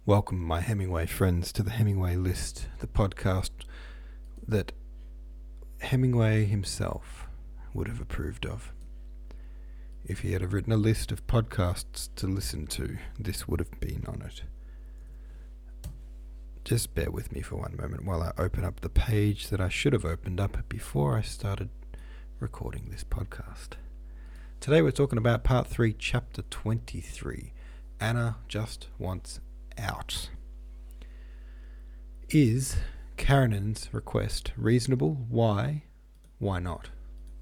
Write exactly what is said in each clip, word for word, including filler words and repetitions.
Welcome, my Hemingway friends, to the Hemingway List, the podcast that Hemingway himself would have approved of. If he had have written a list of podcasts to listen to, this would have been on it. Just bear with me for one moment while I open up the page that I should have opened up before I started recording this podcast. Today we're talking about part three, chapter twenty-three. Anna just wants out. Is Karenин's request reasonable? Why? Why not?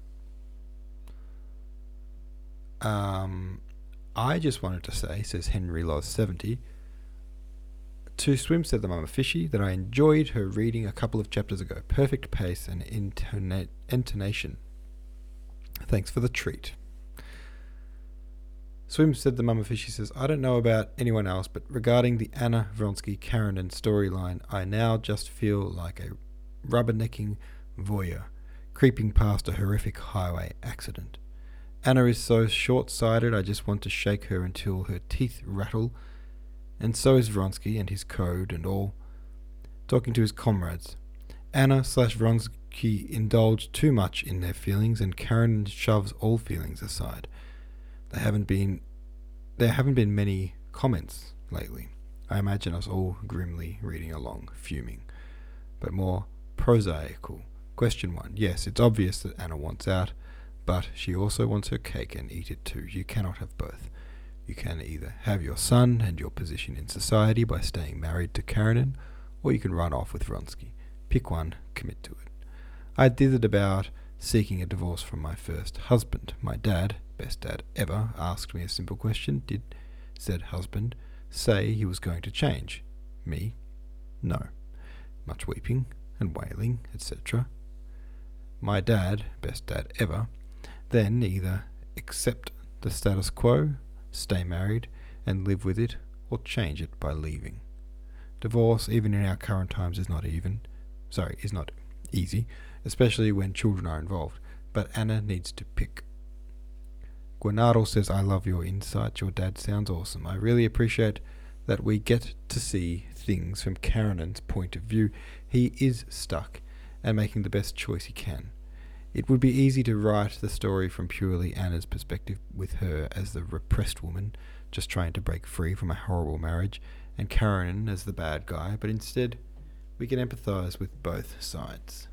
Um, I just wanted to say, says Henry Laws seventy, to Swim said the Mama Fishy, that I enjoyed her reading a couple of chapters ago. Perfect pace and intona- intonation. Thanks for the treat. Swim said the Mama Fishy says, I don't know about anyone else, but regarding the Anna Vronsky Karenin storyline, I now just feel like a rubbernecking voyeur creeping past a horrific highway accident. Anna is so short-sighted, I just want to shake her until her teeth rattle, and so is Vronsky and his code and all. Talking to his comrades, Anna slash Vronsky indulge too much in their feelings, and Karenin shoves all feelings aside. There haven't been there haven't been many comments lately. I imagine us all grimly reading along, fuming, but more prosaical. Question one. Yes, it's obvious that Anna wants out, but she also wants her cake and eat it too. You cannot have both. You can either have your son and your position in society by staying married to Karenin, or you can run off with Vronsky. Pick one, commit to it. I did it about seeking a divorce from my first husband. My dad, best dad ever, asked me a simple question. Did said husband say he was going to change? Me? No. Much weeping and wailing, et cetera. My dad, best dad ever, then either accept the status quo, stay married, and live with it, or change it by leaving. Divorce, even in our current times, is not even, sorry, is not easy, especially when children are involved, but Anna needs to pick. Guanaro says, I love your insight. Your dad sounds awesome. I really appreciate that we get to see things from Karenin's point of view. He is stuck and making the best choice he can. It would be easy to write the story from purely Anna's perspective, with her as the repressed woman just trying to break free from a horrible marriage, and Karenin as the bad guy, but instead we can empathise with both sides.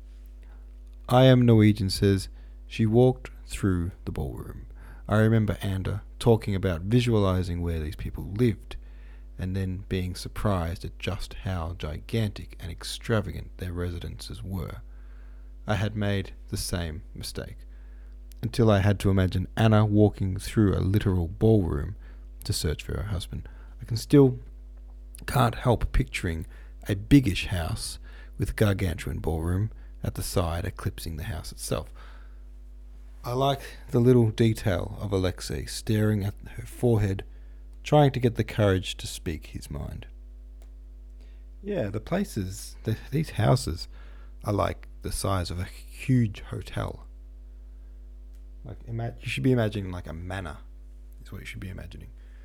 I Am Norwegian says, she walked through the ballroom. I remember Anna talking about visualising where these people lived, and then being surprised at just how gigantic and extravagant their residences were. I had made the same mistake, until I had to imagine Anna walking through a literal ballroom to search for her husband. I can still can't help picturing a biggish house with gargantuan ballroom at the side eclipsing the house itself. I like the little detail of Alexei staring at her forehead, trying to get the courage to speak his mind. Yeah, the places, the, these houses are like the size of a huge hotel. Like ima- you should be imagining like a manor, is what you should be imagining.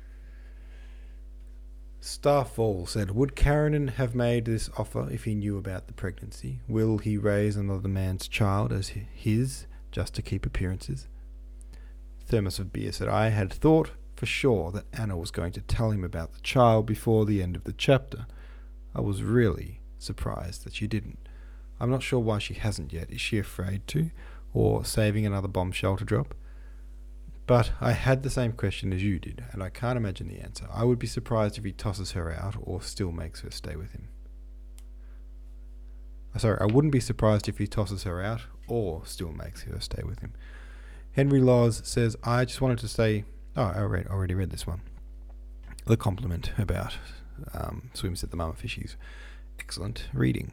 Starfall said, would Karenin have made this offer if he knew about the pregnancy? Will he raise another man's child as his, just to keep appearances? Thermos of Beer said, I had thought for sure that Anna was going to tell him about the child before the end of the chapter. I was really surprised that she didn't. I'm not sure why she hasn't yet. Is she afraid to, or saving another bombshell to drop? But I had the same question as you did, and I can't imagine the answer. I would be surprised if he tosses her out or still makes her stay with him. Sorry, I wouldn't be surprised if he tosses her out or still makes her stay with him. Henry Laws says, I just wanted to say, oh, I already, already read this one. The compliment about um, Swims at the Mama Fishies. Excellent reading.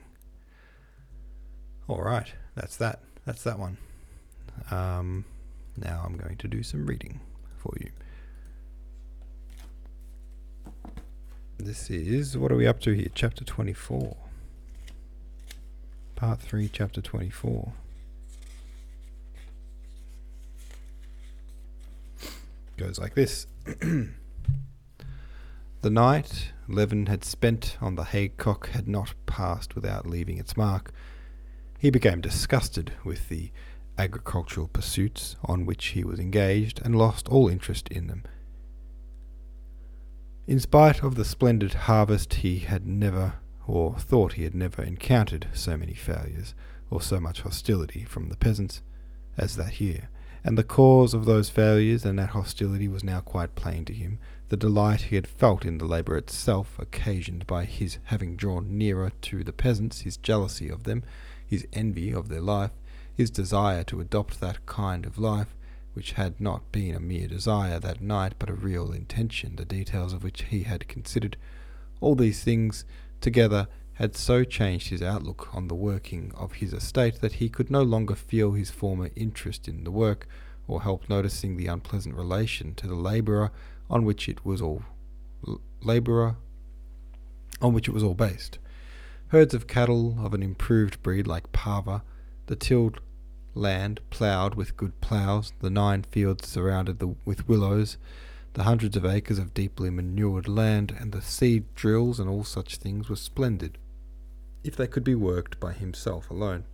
All right, that's that. That's that one. Um... Now I'm going to do some reading for you. This is, what are we up to here? Chapter twenty-four. Part three, Chapter twenty-four. Goes like this. The night Levin had spent on the haycock had not passed without leaving its mark. He became disgusted with the agricultural pursuits on which he was engaged, and lost all interest in them. In spite of the splendid harvest, he had never, or thought he had never, encountered so many failures, or so much hostility from the peasants, as that year, and the cause of those failures and that hostility was now quite plain to him. The delight he had felt in the labour itself, occasioned by his having drawn nearer to the peasants, his jealousy of them, his envy of their life, his desire to adopt that kind of life, which had not been a mere desire that night, but a real intention, the details of which he had considered. All these things together had so changed his outlook on the working of his estate that he could no longer feel his former interest in the work, or help noticing the unpleasant relation to the labourer on which it was all labourer on which it was all based. Herds of cattle of an improved breed like Parva, the tilled land ploughed with good ploughs, the nine fields surrounded the, with willows, the hundreds of acres of deeply manured land, and the seed drills and all such things were splendid, if they could be worked by himself alone,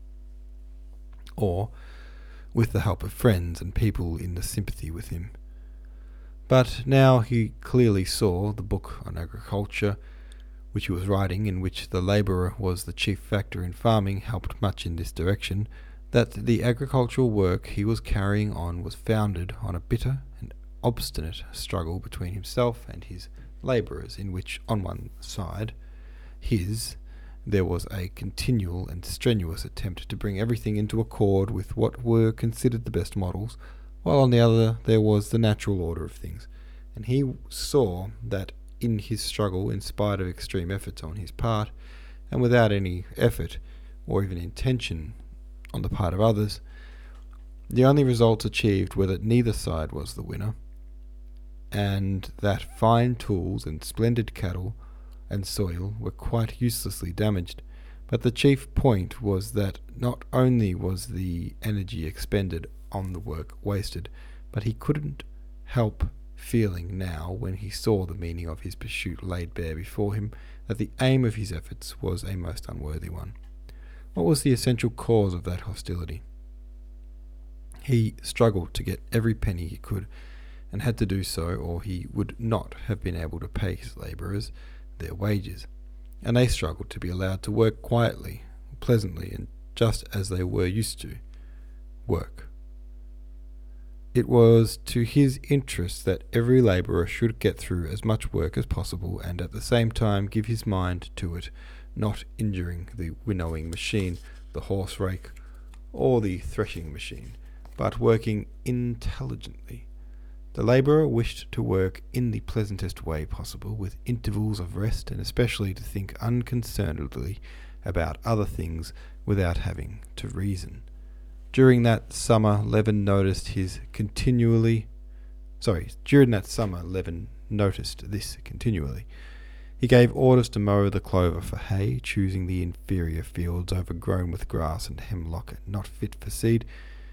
or with the help of friends and people in the sympathy with him. But now he clearly saw the book on agriculture, which he was writing, in which the labourer was the chief factor in farming, helped much in this direction, that the agricultural work he was carrying on was founded on a bitter and obstinate struggle between himself and his labourers, in which, on one side, his, there was a continual and strenuous attempt to bring everything into accord with what were considered the best models, while on the other there was the natural order of things, and he saw that in his struggle, in spite of extreme efforts on his part, and without any effort or even intention on the part of others, the only results achieved were that neither side was the winner, and that fine tools and splendid cattle and soil were quite uselessly damaged. But the chief point was that not only was the energy expended on the work wasted, but he couldn't help feeling now, when he saw the meaning of his pursuit laid bare before him, that the aim of his efforts was a most unworthy one. What was the essential cause of that hostility? He struggled to get every penny he could, and had to do so, or he would not have been able to pay his labourers their wages, and they struggled to be allowed to work quietly, pleasantly, and just as they were used to work. It was to his interest that every labourer should get through as much work as possible, and at the same time give his mind to it, not injuring the winnowing machine, the horse rake, or the threshing machine, but working intelligently. The labourer wished to work in the pleasantest way possible, with intervals of rest, and especially to think unconcernedly about other things without having to reason. During that summer, Levin noticed his continually. Sorry, during that summer, Levin noticed this continually. He gave orders to mow the clover for hay, choosing the inferior fields overgrown with grass and hemlock, not fit for seed.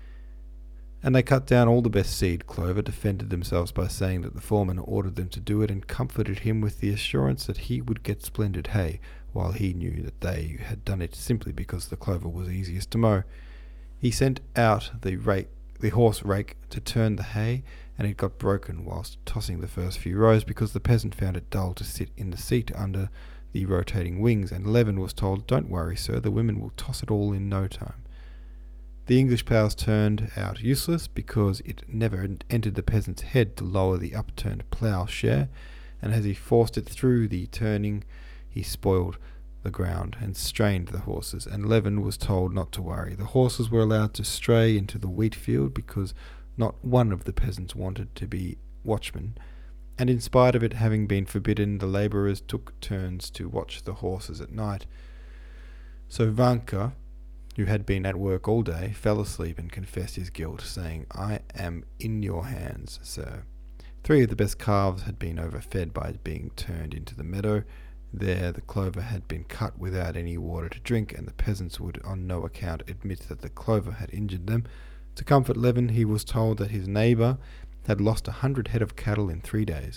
And they cut down all the best seed clover, defended themselves by saying that the foreman ordered them to do it, and comforted him with the assurance that he would get splendid hay, while he knew that they had done it simply because the clover was easiest to mow. He sent out the rake, the horse rake to turn the hay, and it got broken whilst tossing the first few rows, because the peasant found it dull to sit in the seat under the rotating wings, and Levin was told, "Don't worry, sir, the women will toss it all in no time." The English plough turned out useless, because it never entered the peasant's head to lower the upturned ploughshare, and as he forced it through the turning, he spoiled the ground and strained the horses, and Levin was told not to worry. The horses were allowed to stray into the wheat field, because not one of the peasants wanted to be watchman, and in spite of it having been forbidden, the labourers took turns to watch the horses at night. So Vanka, who had been at work all day, fell asleep and confessed his guilt, saying, "I am in your hands, sir." Three of the best calves had been overfed by being turned into the meadow. There the clover had been cut without any water to drink, and the peasants would on no account admit that the clover had injured them. To comfort Levin, he was told that his neighbour had lost a hundred head of cattle in three days,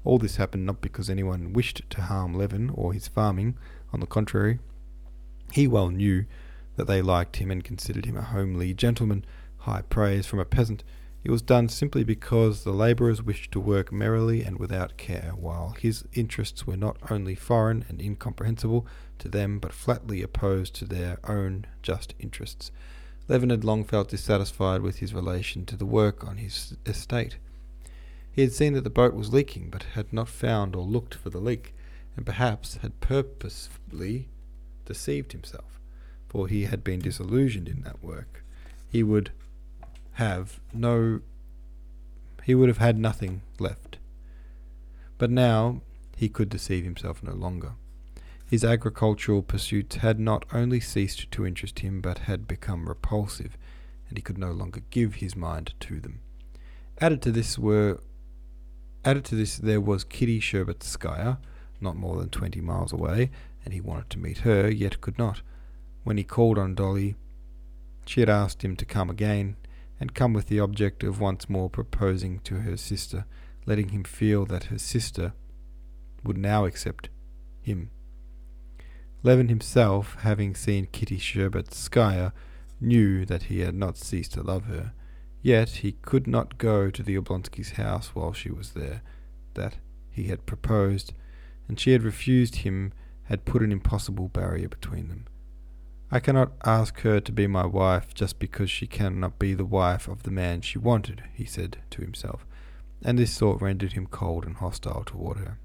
All this happened not because anyone wished to harm Levin or his farming. On the contrary, he well knew that they liked him and considered him a homely gentleman. High praise from a peasant. It was done simply because the labourers wished to work merrily and without care, while his interests were not only foreign and incomprehensible to them, but flatly opposed to their own just interests. Levin had long felt dissatisfied with his relation to the work on his estate. He had seen that the boat was leaking, but had not found or looked for the leak, and perhaps had purposely deceived himself, for he had been disillusioned in that work. He would have no he would have had nothing left. But now he could deceive himself no longer. His agricultural pursuits had not only ceased to interest him, but had become repulsive, and he could no longer give his mind to them. Added to this were added to this there was Kitty Shtcherbatskaya, not more than twenty miles away, and he wanted to meet her, yet could not. When he called on Dolly, she had asked him to come again, and come with the object of once more proposing to her sister, letting him feel that her sister would now accept him. Levin himself, having seen Kitty Shtcherbatskaya, knew that he had not ceased to love her, yet he could not go to the Oblonskys' house while she was there. That he had proposed, and she had refused him, had put an impossible barrier between them. I cannot ask her to be my wife just because she cannot be the wife of the man she wanted, he said to himself, and this thought rendered him cold and hostile toward her.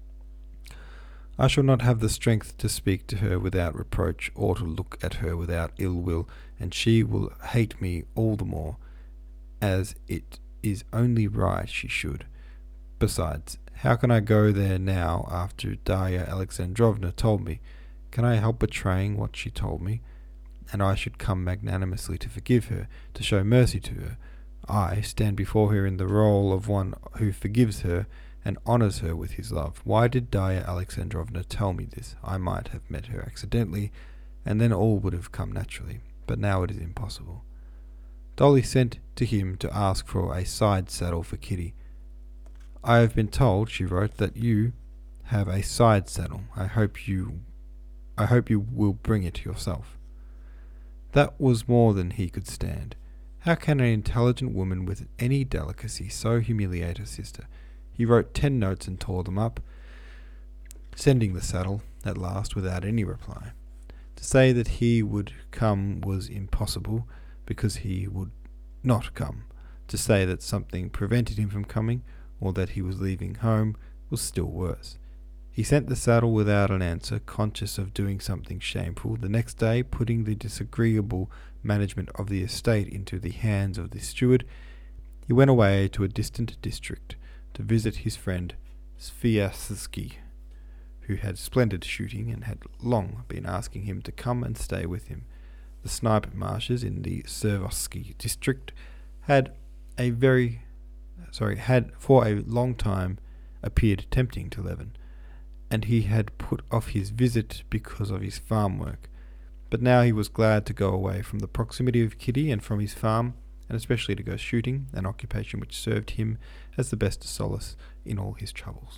I shall not have the strength to speak to her without reproach, or to look at her without ill will, and she will hate me all the more, as it is only right she should. Besides, how can I go there now after Darya Alexandrovna told me? Can I help betraying what she told me? And I should come magnanimously to forgive her, to show mercy to her. I stand before her in the role of one who forgives her and honours her with his love. Why did Darya Alexandrovna tell me this? I might have met her accidentally, and then all would have come naturally. But now it is impossible. Dolly sent to him to ask for a side saddle for Kitty. I have been told, she wrote, that you have a side saddle. I hope you I hope you will bring it yourself. That was more than he could stand. How can an intelligent woman with any delicacy so humiliate her sister? He wrote ten notes and tore them up, sending the saddle, at last, without any reply. To say that he would come was impossible, because he would not come. To say that something prevented him from coming, or that he was leaving home, was still worse. He sent the saddle without an answer, conscious of doing something shameful. The next day, putting the disagreeable management of the estate into the hands of the steward, he went away to a distant district to visit his friend Sviazhsky, who had splendid shooting and had long been asking him to come and stay with him. The snipe marshes in the Seversky district had a very, sorry, had for a long time appeared tempting to Levin, and he had put off his visit because of his farm work. But now he was glad to go away from the proximity of Kitty and from his farm, and especially to go shooting, an occupation which served him as the best solace in all his troubles.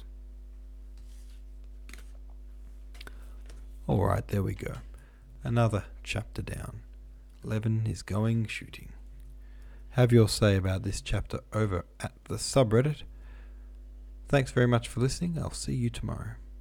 All right, there we go. Another chapter down. Levin is going shooting. Have your say about this chapter over at the subreddit. Thanks very much for listening. I'll see you tomorrow.